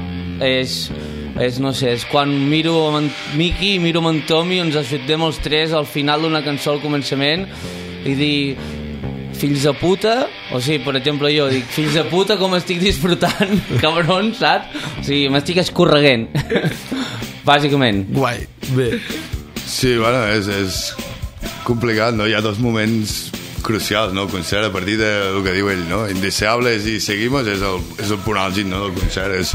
és no sé, és quan miro amb en Miki i miro amb en Tommy, ens ajudem els tres al final d'una cançó al començament i dir, fills de puta, o sigui, per exemple, jo dic, fills de puta, com estic disfrutant, cabron, saps? O sigui, m'estic escorreguent, bàsicament. Guai, bé. Sí, bueno, és complicat, no? Hi ha dos moments crucials, no? El concert, a partir del que diu ell, no? Indeseables i seguimos és el punt àlgid, no?, del concert,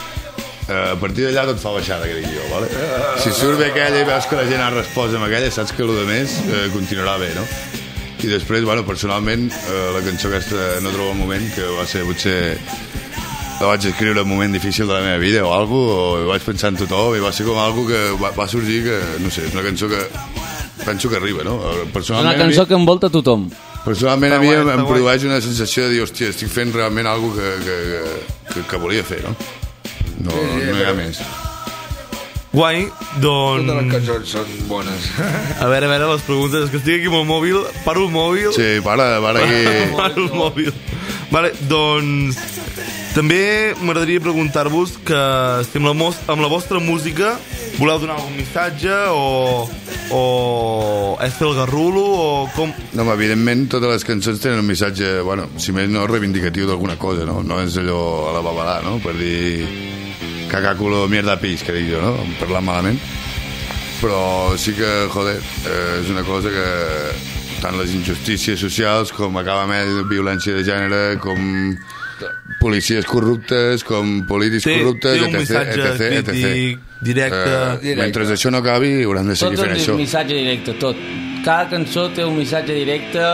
a partir d'allà tot fa baixada, que dic jo, vale? Si surt bé aquella i veus que la gent ha respost amb aquella, saps que el de més continuarà bé, no? I després, bueno, personalment, la cançó aquesta, No trobo el moment, que va ser, potser, la vaig escriure en un moment difícil de la meva vida o alguna cosa, o vaig pensar en tothom, i va ser com algo que va sorgir que, no sé, és una cançó que penso que arriba, no? Una cançó que envolta tothom. Personalment a mi em produeix una sensació de dir, hòstia, estic fent realment algo que volia fer, no? No hi ha més. Guai, doncs... Totes les cançons són bones. A veure, les preguntes. És que estic aquí amb el mòbil. Paro el mòbil. Sí, para aquí. Paro el mòbil. Vale, doncs... També m'agradaria preguntar-vos que si amb la vostra música voleu donar algun missatge o és fer el garrulo o com... No, evidentment totes les cançons tenen un missatge, bueno, si més no reivindicatiu d'alguna cosa, no? No és allò a la babalà, no? Per dir... cacaculo, mierda pis, que dic jo, no? Parlant malament. Però sí que, joder, és una cosa que tant les injustícies socials com acabar amb violència de gènere, com policies corruptes, com polítics corruptes, etc. Sí, un missatge crític, directe. Mentre això no acabi, haurem de seguir fent això. Tot un missatge directe, tot. Cada cançó té un missatge directe.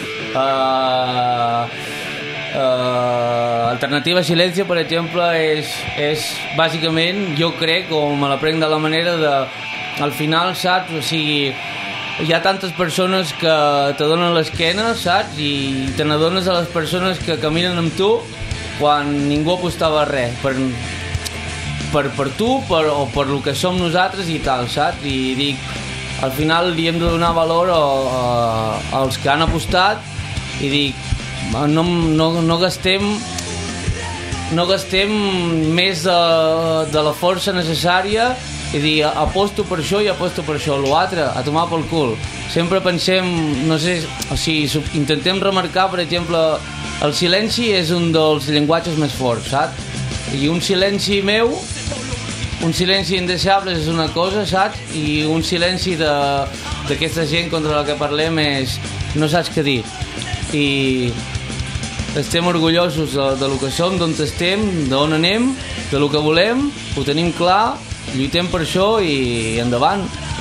Alternativa Silencio, per exemple, és bàsicament, jo crec, o me la prenc de la manera de, al final, saps? O sigui, hi ha tantes persones que te donen l'esquena, saps? I te n'adones a les persones que caminen amb tu quan ningú apostava res per tu o per el que som nosaltres i tal, saps? I dic, al final li hem de donar valor als que han apostat i dic, no gastem més de la força necessària i dir, aposto per això i aposto per això, l'altre, a tomar pel cul. Sempre pensem, no sé, o sigui, intentem remarcar, per exemple, el silenci és un dels llenguatges més forts, saps? I un silenci meu, un silenci indeseable és una cosa, saps? I un silenci d'aquesta gent contra la que parlem és no saps què dir. I estem orgullosos de lo que som, d'on estem, d'on anem, de lo que volem, ho tenim clar, lluitem per això i endavant.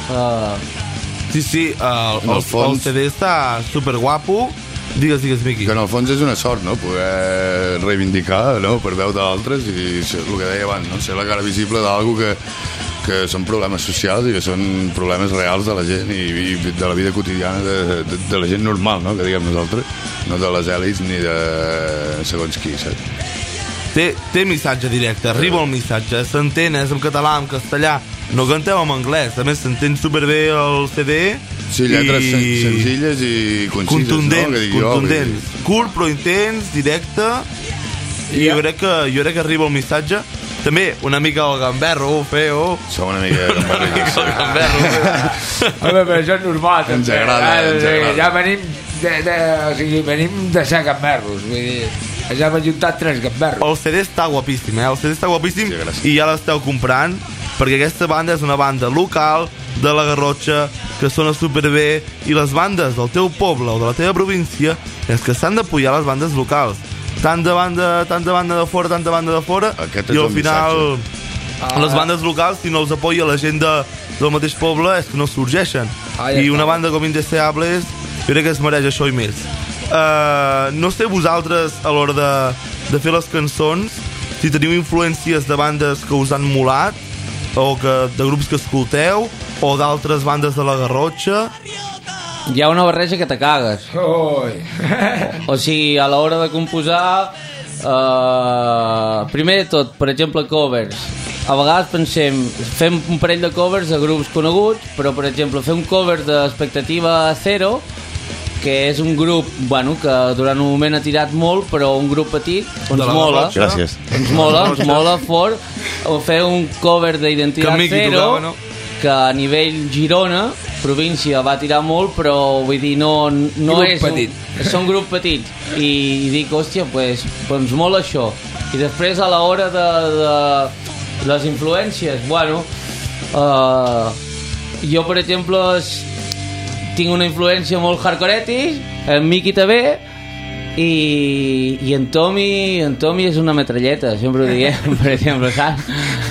Sí, el CD està superguapo. Digues, Miqui. Que en el fons és una sort, no? Poder reivindicar, no? Per veu d'altres i el que deia abans, no? Ser la cara visible d'algú que són problemes socials i que són problemes reals de la gent i de la vida quotidiana de la gent normal, no? Que diguem nosaltres, no de les èlits ni de segons qui, saps? té missatge directe, arriba el missatge, s'entén, és en català, en castellà, no cantem en anglès, a més s'entén superbé el CD. Sí, lletres senzilles i concises, contundents. Curt però intens, directe, i jo crec que arriba el missatge. També una mica el gamberro, feo. Som una mica gamberrillos. Home, però això és normal. Ens agrada. Ja venim de ser gamberros, vull dir, ja hem ajuntat 3 gamberros. El CD està guapíssim, el CD està guapíssim, sí, i ja l'esteu comprant, perquè aquesta banda és una banda local de la Garrotxa, que sona superbé, i les bandes del teu poble o de la teva província és que s'han d'apoyar les bandes locals. Tanta banda de fora, i al final les bandes locals, si no els apoya la gent del mateix poble, és que no sorgeixen. I una banda com Indeseables jo crec que es mereix això i més. No sé vosaltres, a l'hora de fer les cançons, si teniu influències de bandes que us han molat, o de grups que escolteu, o d'altres bandes de la Garrotxa. Hi ha una barreja que te cagues. O sigui, a l'hora de composar, primer de tot, per exemple, covers. A vegades pensem, fem un parell de covers de grups coneguts, però per exemple, fer un cover d'Expectativa Zero, que és un grup, bueno, que durant un moment ha tirat molt, però un grup petit, ens mola. Gràcies. Ens mola fort. O fer un cover d'Identitat Zero, que a nivell Girona, província, va tirar molt, però vull dir, no és petit. Són grup petit. I dic, hòstia, pues ens mola això. I després, a l'hora de les influències, bueno, jo, per exemple, tinc una influència molt hardcoretis, en Miqui també, i en Tommy és una metralleta, sempre ho diem, per exemple, saps?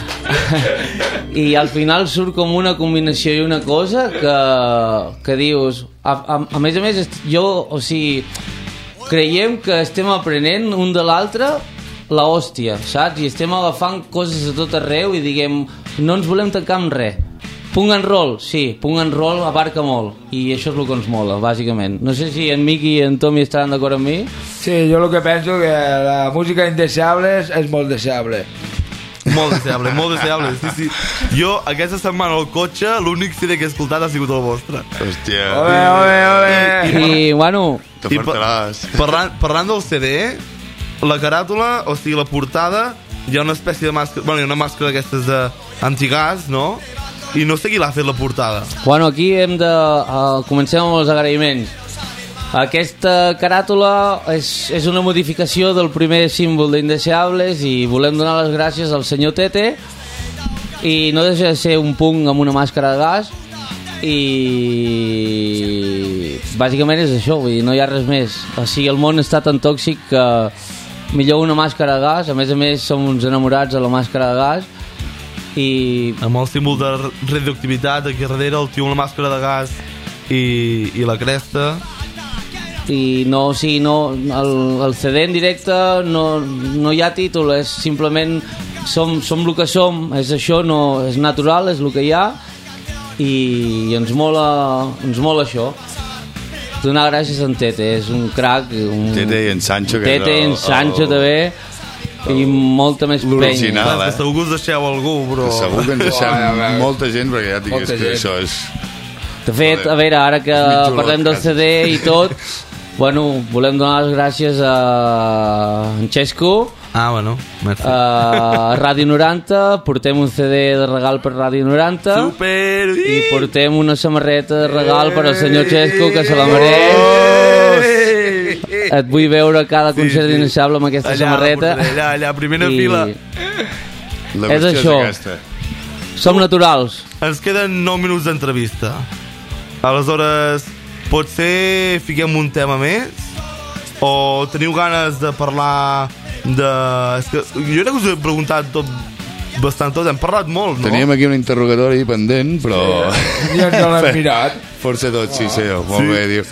I al final surt com una combinació i una cosa que dius, a més, o sigui, creiem que estem aprenent un de l'altre la hòstia, saps? I estem agafant coses a tot arreu i diguem, no ens volem tancar amb res. Punk and roll, sí, punk and roll abarca molt, i això és el que ens mola, bàsicament. No sé si en Miqui i en Tommy estaran d'acord amb mi. Sí, jo el que penso que la música Indeseables és molt deseable. Molt deseable, sí. Jo, aquesta setmana al cotxe, l'únic CD que he escoltat ha sigut el vostre. Hòstia. Ole. I, bueno... Te fartaràs. Parlant del CD, la caràtula, o sigui, la portada, hi ha una espècie de màscara... Bueno, hi ha una màscara d'aquestes d'antigàs, no? I no sé qui l'ha fet la portada. Bueno, aquí hem de... comencem amb els agraïments. Aquesta caràtula és una modificació del primer símbol d'Indeseables i volem donar les gràcies al senyor Tete, i no deixa de ser un punk amb una màscara de gas, i bàsicament és això, vull dir, no hi ha res més. O sigui, el món està tan tòxic que millor una màscara de gas. A més, som uns enamorats de la màscara de gas, i amb el símbol de radioactivitat aquí darrere, el tio amb la màscara de gas i la cresta. I no, o sigui, no, el CD en directe no hi ha títol, és simplement som el que som, és això, no, és natural, és el que hi ha, i ens mola això. Donar gràcies a en Tete, és un crac, Tete i en Sancho, Tete i en Sancho també, i molta més penya. L'original, Segur que us deixeu algú, però... Segur que ens deixem molta gent, perquè ja digues que això és... De fet, a veure, ara que parlem del CD i tot, bueno, volem donar les gràcies a en Xesco, bueno, merci. A Ràdio 90, portem un CD de regal per Ràdio 90. Super! I portem una samarreta de regal per al senyor Xesco, que se la mereix. Et vull veure cada concert d'Indeseable amb aquesta samarreta. Allà, primera fila. És això. Som naturals. Ens queden 9 minuts d'entrevista. Aleshores, potser fiquem un tema més? O teniu ganes de parlar de... És que jo crec que us he preguntat bastant tot, hem parlat molt, no? Teníem aquí un interrogatori pendent, però... Ja ens l'hem mirat. Força tot, sí, molt bé, diu.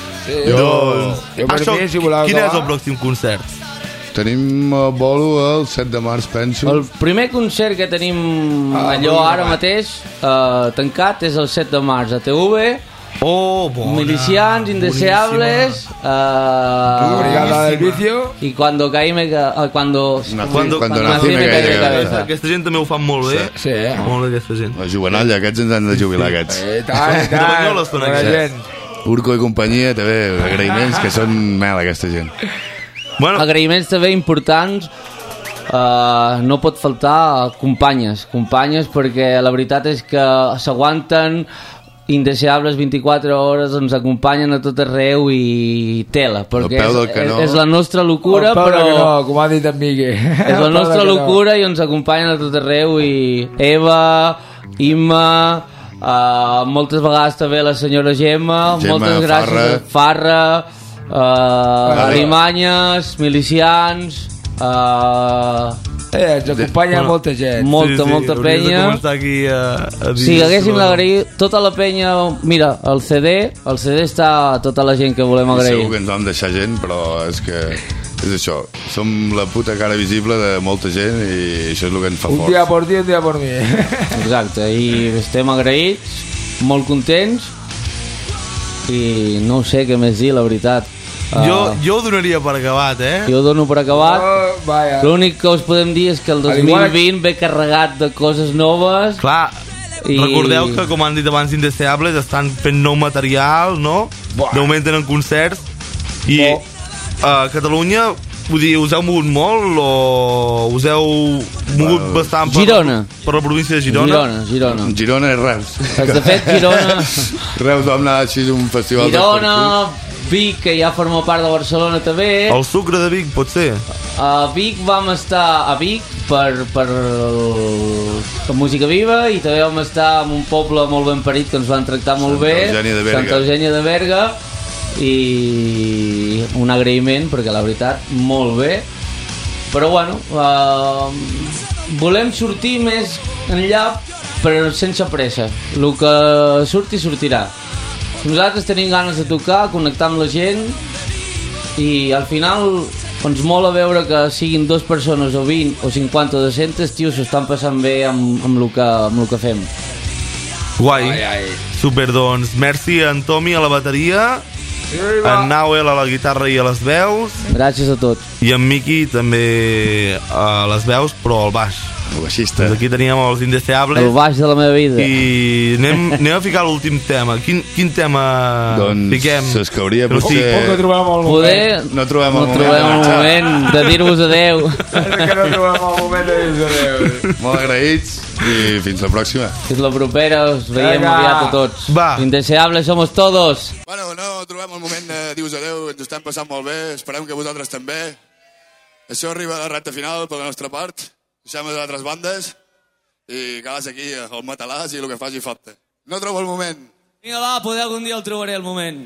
Quin és el pròxim concert? Tenim bolo el 7 de març, penso. El primer concert que tenim allò ara mateix tancat és el 7 de març a TV, Oh, bona. Milicians, Indeseables, Brigada del Vicio. i Cuando caíme... Cuando nacime caí de cabeza. Aquesta gent també ho fan molt bé. Sí, Molt bé, aquesta gent. La jovenalla, aquests ens han de jubilar, aquests. tant. Banyoles, tu, Bona aquests. gent. Urco i companyia, també, agraïments, que són mel, aquesta gent. Bueno, Agraïments també importants. No pot faltar companyes perquè la veritat és que s'aguanten Indeseables 24 hores, ens acompanyen a tot arreu i tela, perquè Al peu del canó. és la nostra locura, però No, com ha dit en Miqui. és la nostra locura i ens acompanyen a tot arreu, i Eva, Imma, moltes vegades també la senyora Gemma, moltes gràcies, Farra, Arimanyes, Milicians, ens acompanya molta gent. molta hauries de penya. començar aquí a dir... Si haguéssim d'agrair tota la penya, mira, el CD està a tota la gent que volem Segur agrair. que ens vam deixar gent, però és que és això, som la puta cara visible de molta gent i això és el que ens fa Un forts. dia por ti, un dia por mi. Exacte, i estem agraïts, molt contents, i no sé què més dir, la veritat. Jo ho donaria per acabat, Jo ho dono per acabat. Vaja. L'únic que us podem dir és que el 2020 ve carregat de coses noves. Clar, recordeu que, com han dit abans, Indeseables estan fent nou material, no? De moment tenen concerts. I a Catalunya, vull dir, us heu mogut molt o us heu mogut bastant per la província de Girona? Girona és Reus. De fet, Girona... Reus vam anar així a un festival Girona, Vic, que ja forma part de Barcelona també. El Sucre de Vic, pot ser? A Vic vam estar a Vic per Música Viva, i també vam estar en un poble molt ben parit que ens van tractar molt bé, Santa Eugènia de Berga, i un agraïment perquè la veritat molt bé, però bueno, volem sortir més enllà però sense pressa, el que surti sortirà. Nosaltres tenim ganes de tocar, connectar amb la gent, i al final ens mola veure que siguin 2 persones o 20 o 50 o 200, tio, s'ho estan passant bé amb el que fem. Guai. Super, doncs merci a en Tomi a la bateria, en Nauel a la guitarra i a les veus. Gràcies a tots. I en Miqui també a les veus, però al baix. El baixista. Doncs aquí teníem els Indeseables. El baix de la meva vida. I anem a ficar l'últim tema. Quin tema fiquem? Doncs s'escauria potser... No trobem el moment de dir-vos adeu. Que no trobem el moment de dir-vos adeu. Molt agraïts i fins la pròxima. Fins la propera, us veiem aviat a tots. Indeseables somos todos. Bueno, no trobem el moment de dir-vos adeu, ens ho estem passant molt bé, esperem que vosaltres també. Això arriba a la recta final per la nostra part. Deixem les altres bandes i quedes aquí al matalàs i el que faci falta. No trobo el moment. Vinga, va, poder algun dia el trobaré, el moment.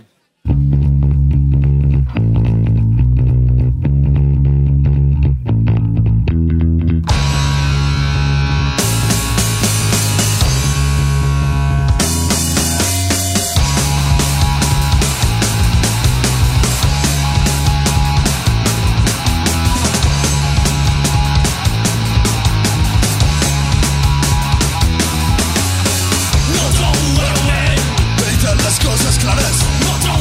Las cosas claras. No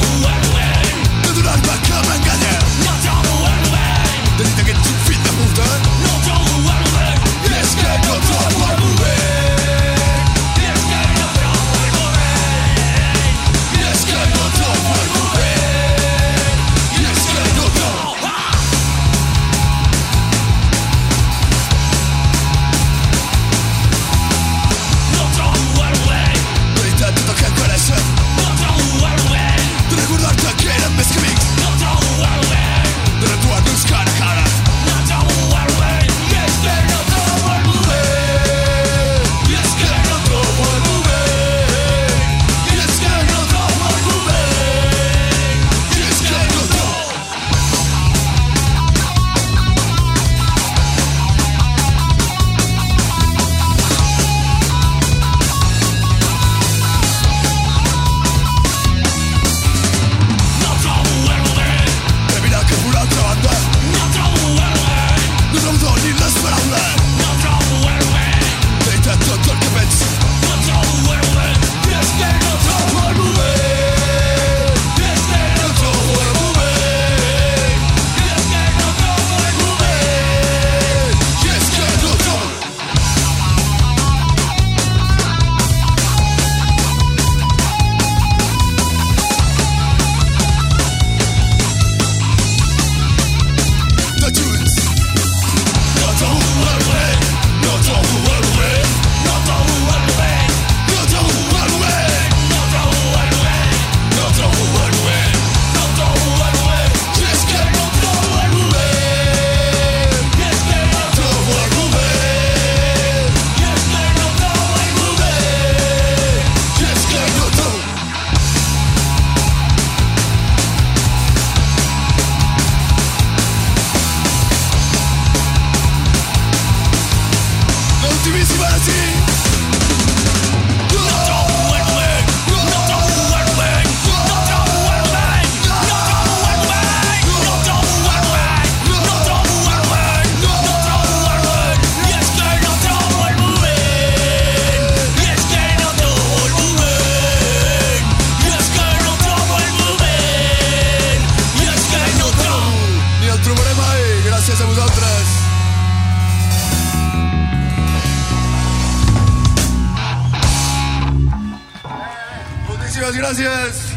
Gràcies.